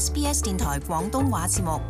SBS 電台廣東話節目。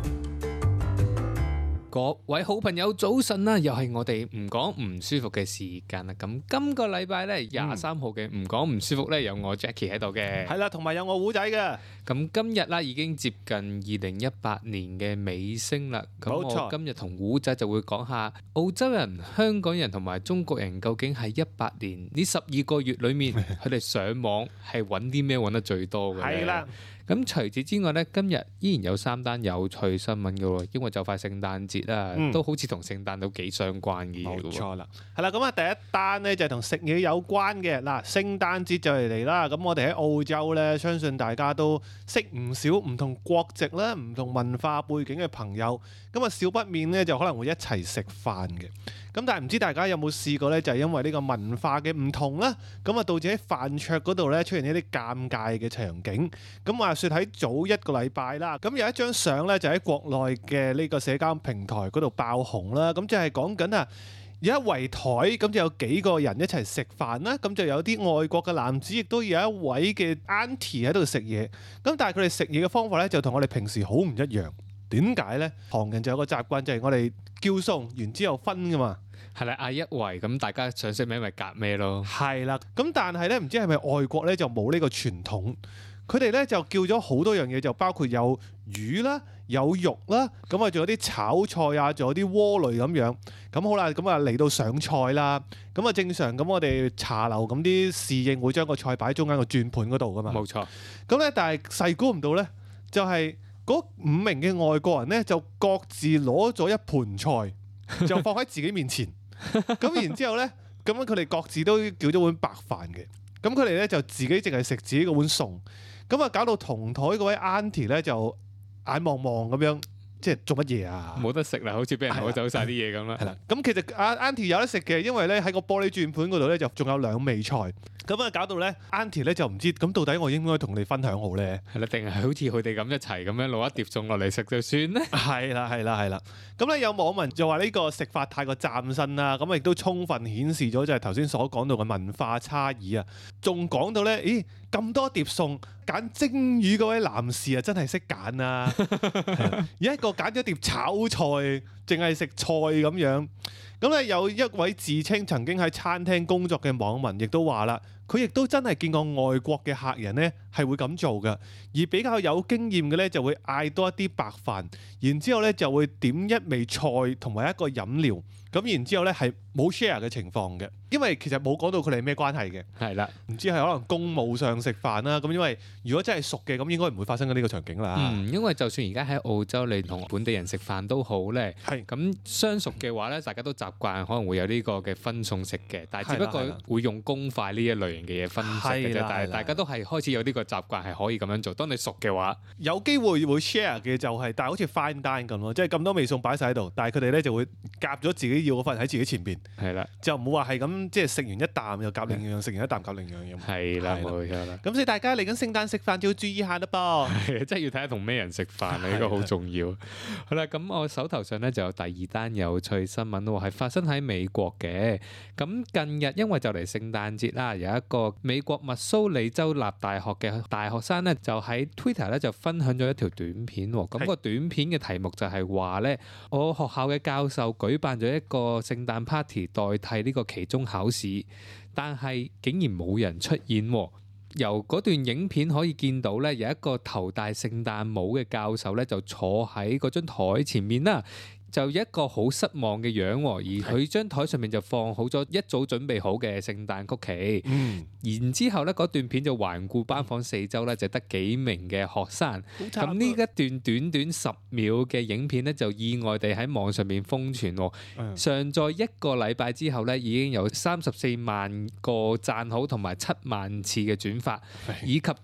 各位好朋友早晨啦，又係我哋唔講唔舒服嘅時間啦。咁今個禮拜咧23號嘅唔講唔舒服咧，有我 Jackie 喺度嘅。 係啦，同埋有我胡仔嘅。 咁今日啦已經接近2018年嘅尾聲啦。咁冇錯我今日同胡仔就會講下澳洲人、香港人同埋中國人究竟喺18年呢12個月裏面，佢哋上網係揾啲咩揾得最多嘅咧？ 係啦。 咁除此之外咧，今日依然有3單有趣新聞嘅喎，因為就快聖誕節啦，都好似同聖誕都幾相關嘅嘢。 冇錯啦，係啦，咁啊第一單咧就係同食嘢有關嘅。嗱，聖誕節就嚟啦，咁我哋喺澳洲咧，相信大家都識唔少唔同國籍啦、唔同文化背景嘅朋友，咁啊少不免咧就可能會一齊食飯嘅。咁但係唔知大家有冇試過咧，就係因為呢個文化嘅唔同啦，咁啊導致喺飯桌嗰度咧出現一啲尷尬嘅場景。咁話說喺早一個禮拜啦，咁有一張相咧就喺國內嘅呢個社交平台嗰度爆紅啦。咁就係講緊啊，有一圍台，咁就有幾個人一齊食飯啦。咁就有啲外國嘅男子，亦都有一位嘅 auntie 喺度食嘢。咁但係佢哋食嘢嘅方法咧，就同我哋平時好唔一樣。點解呢？唐人就有個習慣，就係我哋叫餸完之後分噶嘛。 係啦，嗌一圍咁，大家想食咩咪夾咩咯。 係啦，咁但係咧，唔知係咪外國咧就冇呢個傳統？佢哋咧就叫咗好多樣嘢，就包括有魚啦、有肉啦，咁啊仲有啲炒菜啊，仲有啲鍋類咁樣。咁好啦，咁啊嚟到上菜啦。咁啊正常咁，我哋茶樓咁啲侍應會將個菜擺喺中間個轉盤嗰度噶嘛。 冇錯。 咁咧，但係細估唔到咧，就係嗰5名嘅外國人咧，就各自攞咗一盤菜，就放喺自己面前。咁然之後咧，咁樣佢哋各自都叫咗碗白飯嘅。咁佢哋咧就自己淨係食自己嗰碗餸。咁啊搞到同台嗰位 auntie 咧就眼望望咁樣，即係做乜嘢啊？ 冇得食啦，好似俾人攞走晒啲嘢咁啦。 係啦，咁其實阿 auntie 有得食嘅，因為咧喺個玻璃轉盤嗰度咧就仲有2味菜。咁啊搞到咧 auntie 咧就唔知咁到底我應該同你分享好咧？ 係啦，定係好似佢哋咁一齊咁樣攞一碟餸落嚟食就算咧？ 係啦。咁咧有網民就話呢個食法太過嶄新啦，咁亦都充分顯示咗就係頭先所講到嘅文化差異啊。仲講到咧，咦咁多碟餸揀蒸魚嗰位男士啊，真係識揀啊！有一個揀咗碟炒菜，淨係食菜咁樣。咁咧有一位自稱曾經喺餐廳工作嘅網民亦都話啦，佢亦都真係見過外國嘅客人呢係會咁做嘅，而比較有經驗嘅呢就會嗌多一啲白飯，然之後呢就會點一味菜同埋一個飲料，咁然之後呢係冇 share 嘅情況嘅，因為其實冇講到佢哋係咩關係嘅。 係啦， 唔知係可能公務上食飯啦，咁因為如果真係熟嘅，咁應該唔會發生緊呢個場景啦。 因為就算而家喺澳洲，你同本地人食飯都好咧， 係咁相熟嘅話咧，大家都習慣可能會有呢個嘅分餸食嘅，但係只不過會用公筷呢一類型嘅嘢分食嘅啫。但係大家都係開始有呢個習慣係可以咁樣做。當你熟嘅話， 有機會 share 嘅就係，但係好似 fine dine 咁咯，即係咁多味餸擺晒喺度，但係佢哋咧就會夾咗自己要嗰份喺自己前邊， 係啦， 就唔會話係咁即係食完一啖又夾另一樣，食完一啖夾另一樣咁。 係啦，冇錯啦。 咁所以大家嚟緊聖誕食飯就要注意下啦噃。 係，真係要睇下同咩人食飯啊！呢個好重要。好啦，咁我手頭上咧就有第2單有趣新聞喎，係發生喺美國嘅。咁近日因為就嚟聖誕節啦，有一個美國密蘇里州立大學嘅大學生咧，就喺 Twitter 咧就分享咗一條短片喎。咁個短片嘅題目就係話咧，我學校嘅教授舉辦咗一個聖誕 party 代替呢個期中考試，但係竟然冇人出現喎。由嗰段影片可以見到咧，有一個頭戴聖誕帽嘅教授咧，就坐喺嗰張台前面啦。就一個好失望嘅樣喎，而佢張台上面就放好咗一早準備好嘅聖誕曲奇。然之後咧，嗰段片就環顧班房四周咧，就得幾名嘅學生。咁呢一段短短10秒嘅影片咧，就意外地喺網上面瘋傳喎。上載1個禮拜之後咧，已經有34萬個讚好同埋7萬次嘅轉發，以及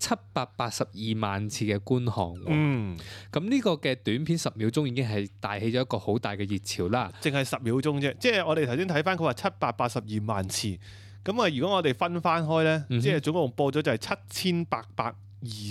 782萬次嘅觀看。咁呢個嘅短片10秒鐘已經係帶起咗一個好大嘅熱潮啦， 淨係10秒鐘啫，即係我哋頭先睇翻佢話782萬次，咁啊如果我哋分翻開咧，即係總共播咗就係7820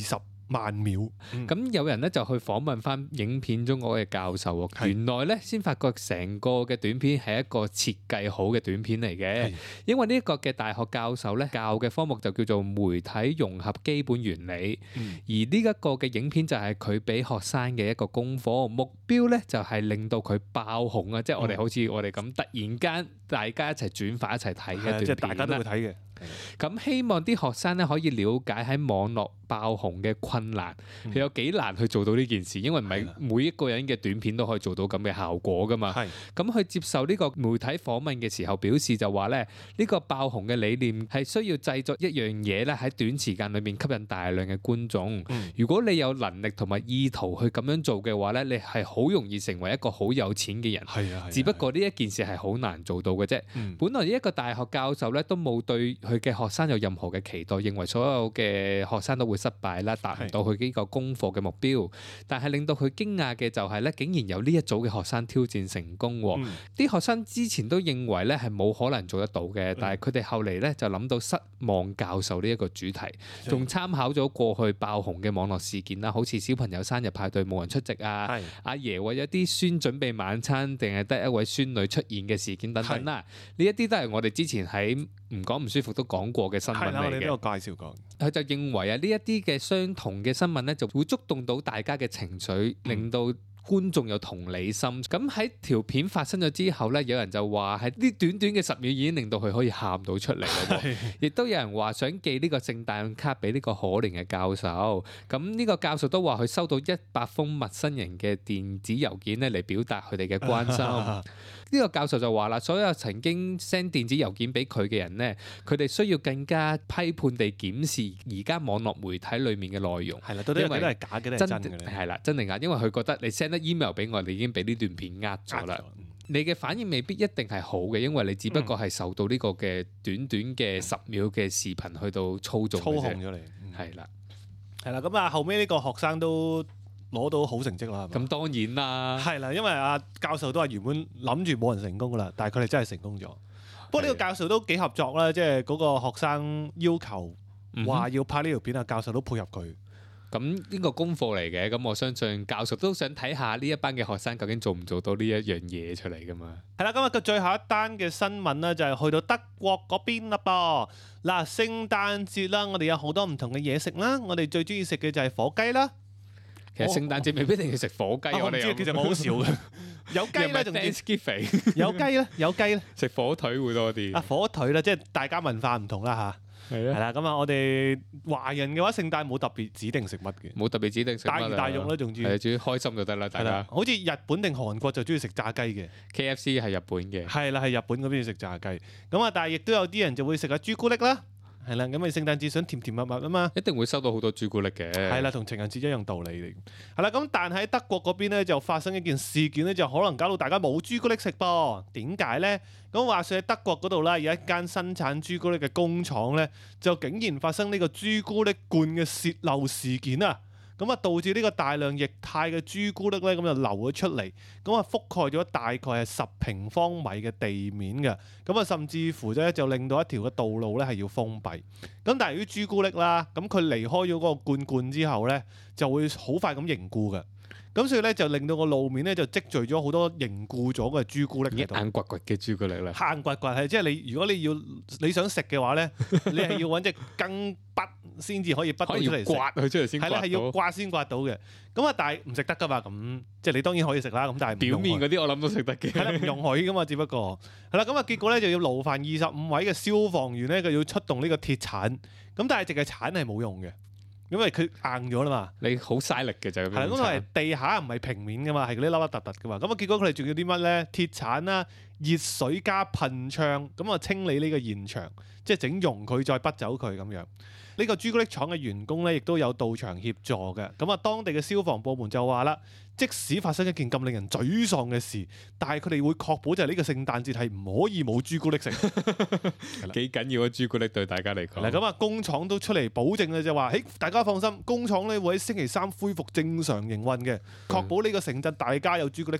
萬秒。 咁有人咧就去訪問翻影片中嗰個教授喎， 係原來咧先發覺成個嘅短片係一個設計好嘅短片嚟嘅係， 因為呢一個嘅大學教授咧教嘅科目就叫做媒體融合基本原理，而呢一個嘅影片就係佢俾學生嘅一個功課，目標咧就係令到佢爆紅啊！即係我哋好似我哋咁突然間大家一齊轉發一齊睇嘅一段即係大家片啦都會。睇嘅。 咁希望啲學生咧可以了解喺網絡爆紅嘅困難，佢有幾難去做到呢件事，因為唔係係啦每一個人嘅短片都可以做到咁嘅效果噶嘛。 係咁佢接受呢個媒體訪問嘅時候表示就話咧，呢個爆紅嘅理念係需要製作一樣嘢咧喺短時間裏面吸引大量嘅觀眾。如果你有能力同埋意圖去咁樣做嘅話咧，你係好容易成為一個好有錢嘅人。 係啊， 只不過呢一件事係好難做到嘅啫。本來呢一個大學教授咧都冇對佢嘅學生有任何嘅期待，認為所有嘅學生都會失敗啦，達唔到佢呢個功課嘅目標。但係令到佢驚訝嘅就係咧，竟然有呢一組嘅學生挑戰成功喎。啲學生之前都認為咧係冇可能做得到嘅，但係佢哋後嚟咧就諗到失望教授呢一個主題，仲參考咗過去爆紅嘅網絡事件啦，好似小朋友生日派對冇人出席啊， 係阿爺為咗啲孫準備晚餐，定係得一位孫女出現嘅事件等等啦。呢一啲都係我哋之前喺唔講唔舒服都講過嘅新聞係啦，我嚟嘅。 哋都有介紹過。 佢就認為啊，呢一啲嘅相同嘅新聞咧，就會觸動到大家嘅情緒，令到觀眾有同理心。咁喺條片發生咗之後咧，有人就話係呢短短嘅10秒已經令到佢可以喊到出嚟啦。亦都有人話想寄呢個聖誕卡俾呢個可憐嘅教授。咁呢個教授都話佢收到100封陌生人嘅電子郵件咧，嚟表達佢哋嘅關心。呢個教授就話啦，所有曾經 send 電子郵件俾佢嘅人咧，佢哋需要更加批判地檢視而家網絡媒體裡面嘅內容。 係啦，到底有幾多係假，幾多係真嘅咧？ 係啦，真定假？因為佢覺得你 send 得 email 俾我，你已經俾呢段片呃咗啦。你嘅反應未必一定係好嘅，因為你只不過係受到呢個嘅短短嘅10秒嘅視頻去到操縱操控咗你。 係啦， 係啦，咁啊後尾呢個學生都攞到好成績啦。 咁當然啦， 係啦，因為阿教授都話原本諗住冇人成功噶啦，但係佢哋真係成功咗。不過呢個教授都幾合作啦，即係嗰個學生要求話要拍呢條片啊，教授都配合佢。 咁呢個功課嚟嘅，咁我相信教授都想睇下呢一班嘅學生究竟做唔做到呢一樣嘢出嚟噶嘛。 係啦，今日嘅最後一單嘅新聞咧，就係去到德國嗰邊啦噃。嗱，聖誕節啦，我哋有好多唔同嘅嘢食啦，我哋最中意食嘅就係火雞啦。 其實聖誕節未必一定要食火雞，我哋知，其實我好少嘅。有雞咧，仲 Thanksgiving 有雞咧，有雞咧， 食火腿會多啲。 啊火腿啦，即係大家文化唔同啦嚇。 係係啦，咁啊，我哋華人嘅話，聖誕冇特別指定食乜嘅， 冇特別指定食乜大魚大肉啦，仲要係主要開心就得啦，大係啦家。。 好似日本定韓國就中意食炸雞嘅， KFC 係日本嘅， 係啦，係日本嗰邊食炸雞。咁啊，但係亦都有啲人就會食下朱古力啦，係啦，咁啊聖誕節想甜甜蜜蜜啊嘛。 一定會收到好多朱古力嘅。 係啦，同情人節一樣道理嚟。係啦，咁但係喺德國嗰邊咧就發生一件事件咧，就可能搞到大家冇朱古力食噃。點解咧？咁話說喺德國嗰度啦，有一間生產朱古力嘅工廠咧，就竟然發生呢個朱古力罐嘅泄漏事件啊！咁啊，導致呢個大量液態嘅朱古力咧，咁就流咗出嚟，咁啊覆蓋咗大概係10平方米嘅地面嘅，咁啊甚至乎咧就令到一條嘅道路咧係要封閉。咁但係於朱古力啦，咁佢離開咗嗰個罐之後咧，就會好快咁凝固嘅。咁所以咧就令到個路面咧就積聚咗好多凝固咗嘅朱古力喺度， 硬掘掘嘅朱古力啦。 硬掘掘係即係你如果你想食嘅話咧，你係要揾隻羹筆先至可以筆到出嚟食， 刮佢出嚟先。 係啦，係要刮先刮到嘅。咁啊，但係唔食得噶嘛，咁即係你當然可以食啦。咁但係表面嗰啲我諗都食得嘅。 係啦，唔容許噶嘛，只不過係啦。咁啊，結果咧就要勞煩25位嘅消防員咧，佢要出動呢個鐵鏟。咁但係淨係鏟係冇用嘅。因為佢硬咗啦嘛， 你好嘥力嘅就咁樣。 係啦，咁係地下唔係平面噶嘛，係嗰啲凹凹凸凸噶嘛。咁啊，結果佢哋仲要啲乜咧？鐵鏟啦、熱水加噴槍，咁啊清理呢個現場，即係整溶佢再潷走佢咁樣。呢個朱古力廠嘅員工咧，亦都有到場協助嘅。咁啊，當地嘅消防部門就話啦，即使發生一件咁令人沮喪嘅事，但係佢哋會確保就係呢個聖誕節係唔可以冇朱古力食。 幾緊要啊！朱古力對大家嚟講。 嗱，咁啊，工廠都出嚟保證嘅就話，誒，大家放心，工廠咧會喺星期3恢復正常營運嘅，確保呢個城鎮大家有朱古力食。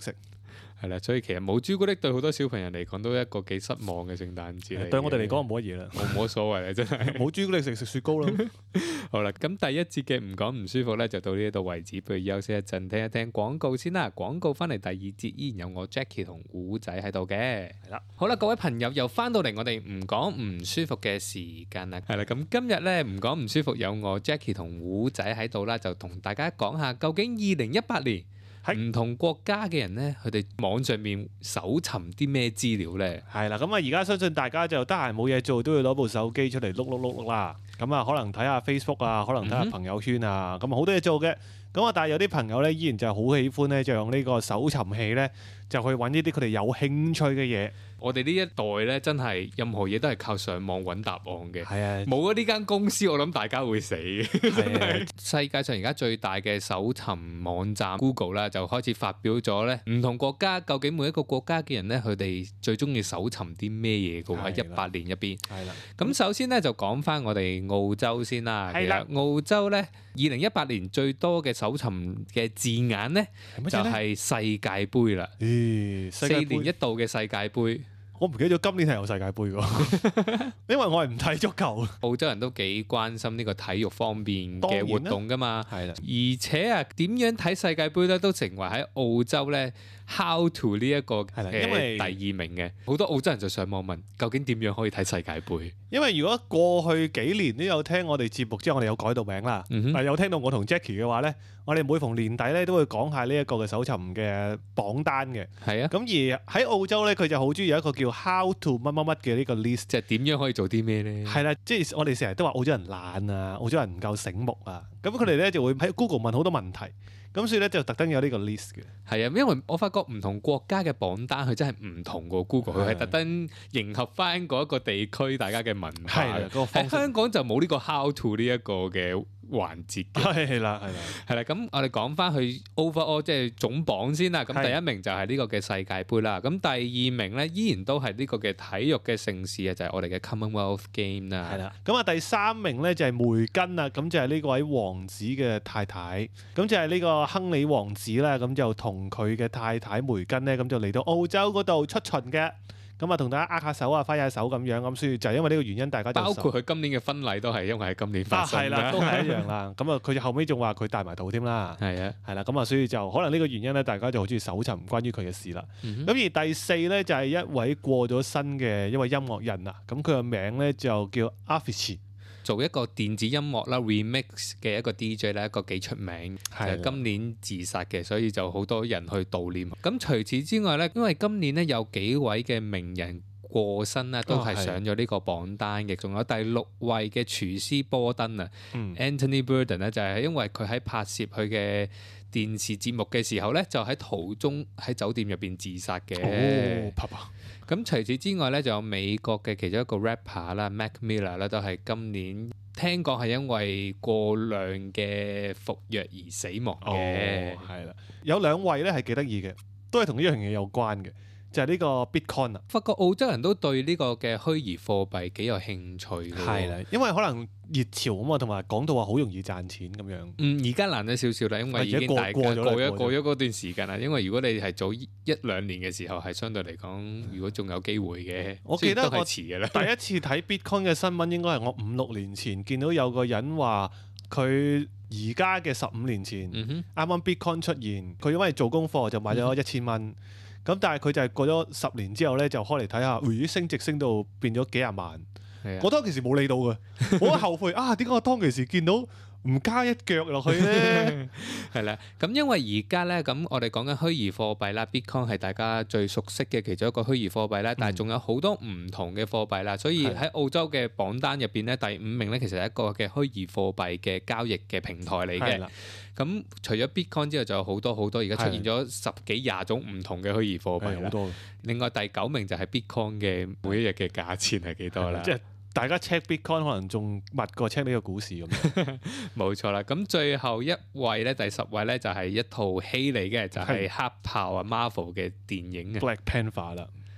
係啦，所以其實冇朱古力對好多小朋友嚟講都係一個幾失望嘅聖誕節嚟嘅。 對我哋嚟講冇乜嘢啦， 我冇乜所謂啦，真係。 冇朱古力食雪糕咯。 好啦，咁第一節嘅唔講唔舒服咧，就到呢度為止，不如休息一陣，聽一聽廣告先啦。廣告翻嚟第二節依然有我 Jackie 同古仔喺度嘅。係啦，好啦，各位朋友又翻到嚟我哋唔講唔舒服嘅時間啦。係啦，咁今日咧唔講唔舒服有我 Jackie 同古仔喺度啦，就同大家講下究竟2018年唔同國家嘅人咧，佢哋網上面搜尋啲咩資料咧？ 係啦，咁啊而家相信大家就得閒冇嘢做，都要攞部手機出嚟碌啦。咁啊，可能睇下 Facebook 啊，可能睇下朋友圈啊，咁好多嘢做嘅。咁啊，但係有啲朋友咧，依然就係好喜歡咧，就用呢個搜尋器咧，就去揾呢啲佢哋有興趣嘅嘢。 我哋呢一代咧，真係任何嘢都係靠上網揾答案嘅。 係啊， 冇咗呢間公司，我諗大家會死。 係啊， 世界上而家最大嘅搜尋網站 Google 啦，就開始發表咗咧，唔同國家究竟每一個國家嘅人咧，佢哋最中意搜尋啲咩嘢嘅喎？喺18年入邊。係啦。咁首先咧就講翻我哋澳洲先啦。係啦。澳洲咧，2018年最多嘅搜尋嘅字眼咧，就係世界盃啦。4年一度嘅世界盃。 我唔記得咗今年係有世界盃㗎，因為我係唔睇足球。 澳洲人都幾關心呢個體育方面嘅活動㗎嘛， 係啦。 而且啊，點樣睇世界盃咧，都成為喺澳洲咧 How to 呢一個嘅第二名嘅。好多澳洲人就上網問，究竟點樣可以睇世界盃？因為如果過去幾年都有聽我哋節目，即係我哋有改到名啦，有聽到我同 Jackie 嘅話咧，我哋每逢年底咧都會講下呢一個嘅搜尋嘅榜單嘅。係啊。咁而喺澳洲咧，佢就好中意有一個叫 How to 乜乜乜嘅呢個 list， 即係點樣可以做啲咩咧？ 係啦，即係我哋成日都話澳洲人懶啊，澳洲人唔夠醒目啊，咁佢哋咧就會喺 Google 問好多問題，咁所以咧就特登有呢個 list 嘅。 係啊，因為我發覺唔同國家嘅榜單佢真係唔同過 Google，佢係特登迎合翻嗰一個地區大家嘅文化嘅。喺香港就冇呢個 How to 呢一個嘅環節嘅。係啦，係啦。咁我哋講翻去 overall 即係總榜先啦。咁第一名就係呢個嘅世界盃啦。咁第二名咧依然都係呢個嘅體育嘅盛事啊，就係我哋嘅 Commonwealth Game 啦。係啦。咁啊第三名咧就係梅根啦。咁就係呢個位王子嘅太太。咁就係呢個亨利王子啦。咁就同佢嘅太太梅根咧，咁就嚟到澳洲嗰度出巡嘅。咁啊，同大家握下手啊，揮下手咁樣，咁所以就係因為呢個原因，大家就包括佢今年嘅婚禮都係因為喺今年發生。係啦， 都係一樣啦。咁啊，佢後尾仲話佢大埋肚添啦。係啊，係啦。咁啊，所以就可能呢個原因咧，大家就好中意搜尋關於佢嘅事啦。咁而第四咧就係一位過咗身嘅一位音樂人啊。咁佢個名咧就叫 Avicii。 做一個電子音樂啦 remix 嘅一個 DJ 咧，一個幾出名，係今年自殺嘅，所以就好多人去悼念。咁除此之外咧，因為今年咧有幾位嘅名人過身啦，都係上咗呢個榜單嘅。仲有第6位嘅廚師波登啊，Anthony Bourdain 咧，就係因為佢喺拍攝佢嘅電視節目嘅時候咧，就喺途中喺酒店入邊自殺嘅。咁除此之外咧，就有美國嘅其中一個 rapper 啦 Mac Miller 啦，都係今年聽講係因為過量嘅服藥而死亡嘅。係啦， 有2位咧係幾得意嘅，都係同呢樣嘢有關嘅。就係呢個 Bitcoin 啊！ 發覺澳洲人都對呢個嘅虛擬貨幣幾有興趣嘅。 係啦，因為可能熱潮啊嘛，同埋講到話好容易賺錢咁樣。 而家難咗少少啦，因為已經大家過咗嗰段時間啦。因為如果你係早1-2年嘅時候，係相對嚟講，如果仲有機會嘅， 我記得都係遲嘅啦。 第一次睇 Bitcoin 嘅新聞應該係我5-6年前見到有個人話佢而家嘅15年前啱啱 Bitcoin 出現，佢因為做功課就買咗1000蚊。咁但係佢就係過咗10年之後咧，就開嚟睇下，咦升值升到變咗幾廿萬。我當其時冇理到嘅，我後悔啊！點解我當其時見到唔加一腳落去咧？ 係啦，咁因為而家咧，咁我哋講緊虛擬貨幣啦 ，Bitcoin 係大家最熟悉嘅其中一個虛擬貨幣啦，但係仲有好多唔同嘅貨幣啦，所以喺澳洲嘅榜單入邊咧，第5名咧其實係一個嘅虛擬貨幣嘅交易嘅平台嚟嘅。咁除咗 Bitcoin 之外，仲有好多好多，而家出現咗10幾20種唔同嘅虛擬貨幣啦。好多。另外第9名就係 Bitcoin 嘅每一日嘅價錢係幾多啦？ 即係大家 check Bitcoin 可能仲密過 check 呢個股市咁樣。 冇錯啦。咁最後一位咧，第10位咧就係一套戲嚟嘅，就係黑豹啊 Marvel 嘅電影啊。 Black Panther 啦。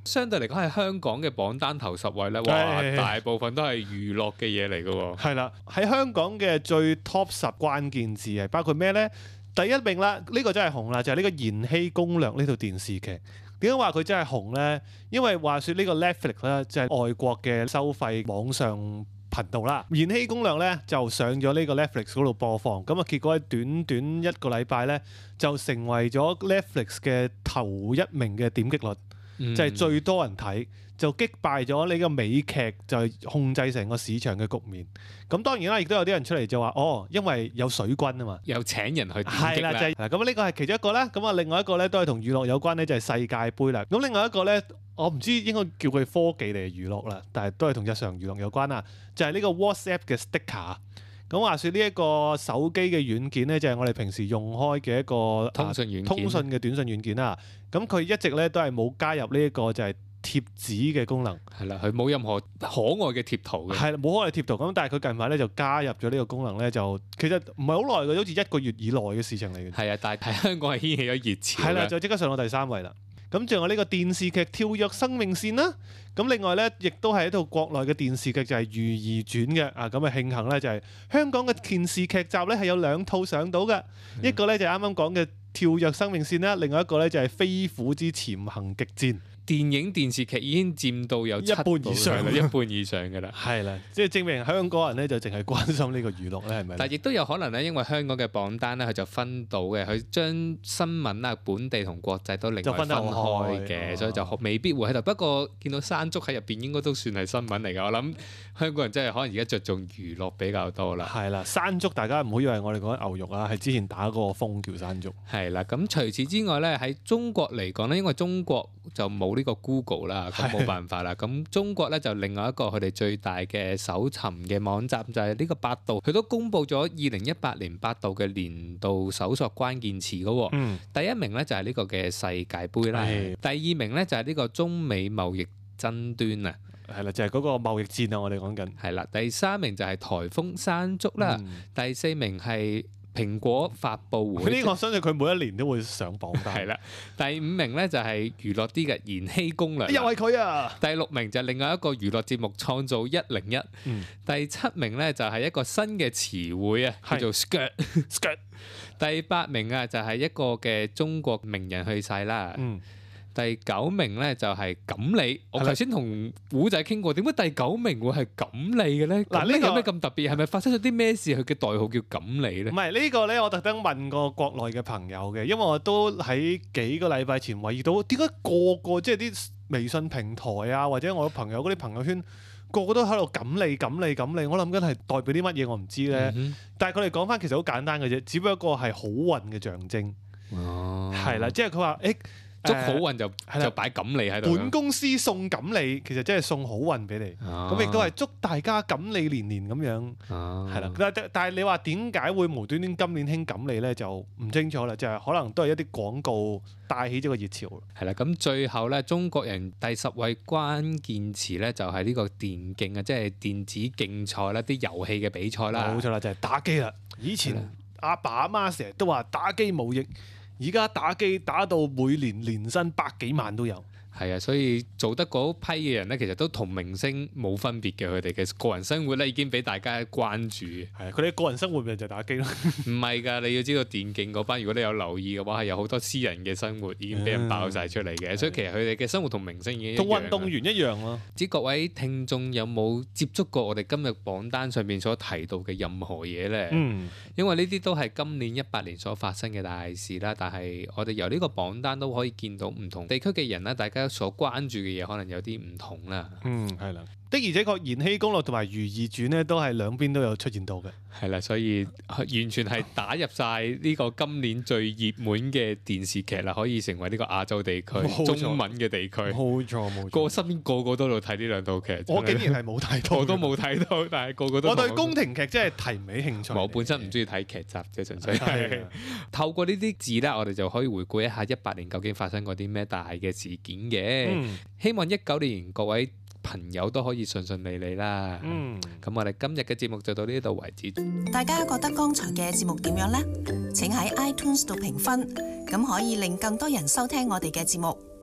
相對嚟講係香港嘅榜單頭10位咧，哇！大部分都係娛樂嘅嘢嚟㗎喎。 係啦，喺香港嘅最 top 10關鍵字係包括咩呢？第一名啦，呢個真係紅啦，就係呢個《延禧攻略》呢套電視劇。點解話佢真係紅呢？因為話說呢個 Netflix 咧，即係外國嘅收費網上頻道啦，《延禧攻略》咧就上咗呢個 Netflix 嗰度播放，咁啊結果喺短短一個禮拜咧就成為咗 Netflix 嘅頭一名嘅點擊率，就係最多人睇，就擊敗咗呢個美劇，就係控制成個市場嘅局面。咁當然啦，亦都有啲人出嚟就話，因為有水軍啊嘛， 有請人去點擊係啦，就係咁呢個係其中一個啦。咁啊，另外一個咧都係同娛樂有關咧，就係世界盃啦。咁另外一個咧，我唔知應該叫佢科技定係娛樂啦，但係都係同日常娛樂有關啊。就係呢個 WhatsApp 嘅 sticker。咁話說呢一個手機嘅軟件咧，就係我哋平時用開嘅一個通訊軟件， 通訊嘅短信軟件啦。咁佢一直咧都係冇加入呢一個就係貼紙嘅功能。 係啦，佢冇任何可愛嘅貼圖嘅。 係啦，冇可愛貼圖。咁但係佢近排咧就加入咗呢個功能咧，就其實唔係好耐嘅，好似1個月以內嘅事情嚟嘅。 係啊，但係喺香港係掀起咗熱潮。 係啦，就即刻上到第3位啦。咁仲有呢個電視劇《跳躍生命線》啦。咁另外咧，亦都係一套國內嘅電視劇，就係《如懿傳》嘅。咁啊慶幸咧，就係香港嘅電視劇集咧係有2套上到嘅。一個咧就係啱啱講嘅《跳躍生命線》啦，另外一個咧就係《飛虎之潛行極戰》。 電影電視劇已經佔到有一半以上啦， 一半以上嘅啦。 係啦，即係證明香港人咧就淨係關心呢個娛樂咧，係咪？ 但係亦都有可能咧，因為香港嘅榜單咧，佢就分到嘅，佢將新聞啊本地同國際都另外分開嘅，所以就未必會喺度。不過見到山竹喺入邊，應該都算係新聞嚟㗎。我諗香港人真係可能而家着重娛樂比較多啦。 係啦，山竹大家唔好以為我哋講牛肉啊，係之前打嗰個風叫山竹。 係啦，咁除此之外咧，喺中國嚟講咧，因為中國就冇呢個 Google 啦，咁冇辦法啦。咁中國咧就另外一個佢哋最大嘅搜尋嘅網站就係呢個百度，佢都公布咗2018年百度嘅年度搜索關鍵詞嘅喎。第一名咧就係呢個嘅世界盃啦，第2名咧就係呢個中美貿易爭端啊。 係啦，就係嗰個貿易戰啊！我哋講緊。係啦，第3名就係颱風山竹啦，第4名係蘋果發佈會。 呢個我相信佢每一年都會上榜單。 係啦，第5名咧就係娛樂啲嘅《延禧攻略》。 又係佢啊！ 第6名就係另外一個娛樂節目《創造101》。第7名咧就係一個新嘅詞彙啊，叫做 skirt。第8名啊就係一個嘅中國名人去世啦。第9名咧就係錦鯉。我頭先同古仔傾過，點解第9名會係錦鯉嘅咧？嗱，呢個有咩咁特別？係咪發生咗啲咩事？佢嘅代號叫錦鯉咧？ 唔係呢個咧，我特登問過國內嘅朋友嘅，因為我都喺幾個禮拜前懷疑到點解個個即係啲微信平台啊，或者我朋友嗰啲朋友圈個個都喺度錦鯉錦鯉錦鯉，我諗緊係代表啲乜嘢？我唔知咧。但係佢哋講翻其實好簡單嘅啫，只不過係好運嘅象徵。係啦，即係佢話祝好運就擺錦鯉喺度。 本公司送錦鯉，其實即係送好運俾你。咁亦都係祝大家錦鯉連連咁樣。係啦，但係你話點解會無端端今年興錦鯉咧？就唔清楚啦。就係可能都係一啲廣告帶起咗個熱潮。 係啦，咁最後咧，中國人第10位關鍵詞咧就係呢個電競啊，即係電子競賽啦，啲遊戲嘅比賽啦。 冇錯啦，就係打機啦。以前阿爸阿媽成日都話打機冇益。而家打機打到每年年薪100幾萬都有。 係啊，所以做得嗰批嘅人咧，其實都同明星冇分別嘅，佢哋嘅個人生活咧已經俾大家關注。 係佢哋個人生活咪就打機咯。 唔係㗎，你要知道電競嗰班，如果你有留意嘅話，係有好多私人嘅生活已經俾人爆晒出嚟嘅。所以其實佢哋嘅生活同明星已經同運動員一樣咯。 唔知各位聽眾有冇接觸過我哋今日榜單上面所提到嘅任何嘢咧？因為呢啲都係今年18年所發生嘅大事啦。但係我哋由呢個榜單都可以見到唔同地區嘅人啦，大家所關注嘅嘢可能有啲唔同啦。 係啦，的而且確《延禧攻略》同埋《如懿傳》咧，都係兩邊都有出現到嘅。 係啦，所以完全係打入晒呢個今年最熱門嘅電視劇啦，可以成為呢個亞洲地區中文嘅地區。 冇錯， 個身邊個個都喺度睇呢2套劇。 我竟然係冇睇到， 我都冇睇到，但係個個都。 我對宮廷劇真係提唔起興趣。 我本身唔中意睇劇集啫，純粹係透過呢啲字啦，我哋就可以回顧一下18年究竟發生過啲咩大嘅事件嘅。希望19年各位朋友都可以順順利利啦。咁我哋今日嘅節目就到呢度為止。 大家覺得剛才嘅節目點樣呢？請喺 iTunes 度評分，咁可以令更多人收聽我哋嘅節目。